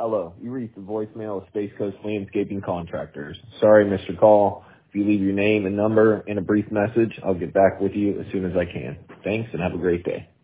Hello, you reached the voicemail of Space Coast Landscaping Contractors. Sorry, Mr. Call. If you leave your name and number and a brief message, I'll get back with you as soon as I can. Thanks, and have a great day.